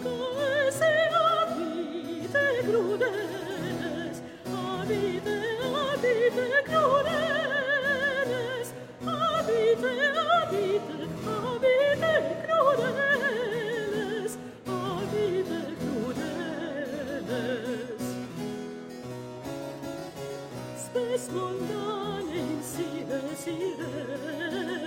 se habite crudeles, habite, habite crudeles, habite, habite, habite crudeles, habite crudeles. Spes mondane in sive, sive,